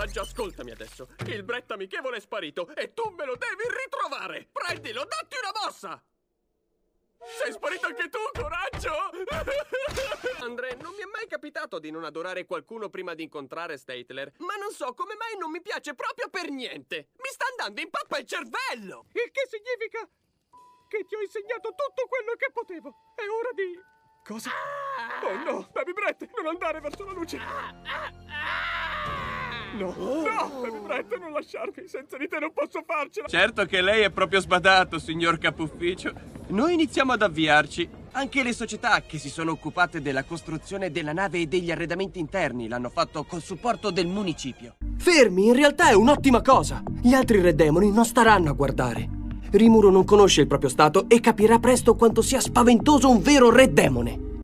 personaggio, ascoltami adesso. Il Brett amichevole è sparito e tu me lo devi ritrovare. Prendilo, datti una mossa. Sei sparito anche tu, coraggio! Andre, non mi è mai capitato di non adorare qualcuno prima di incontrare Statler, ma non so come mai non mi piace proprio per niente. Mi sta andando in pappa il cervello! Il che significa che ti ho insegnato tutto quello che potevo. È ora di... Cosa? Oh no, Baby Brett, non andare verso la luce. No, no, Baby Brett, non lasciarmi. Senza di te non posso farcela. Certo che lei è proprio sbadato, signor Capufficio. Noi iniziamo ad avviarci. Anche le società che si sono occupate della costruzione della nave e degli arredamenti interni l'hanno fatto col supporto del municipio. Fermi, in realtà è un'ottima cosa. Gli altri re demoni non staranno a guardare. Rimuro non conosce il proprio stato e capirà presto quanto sia spaventoso un vero re demone.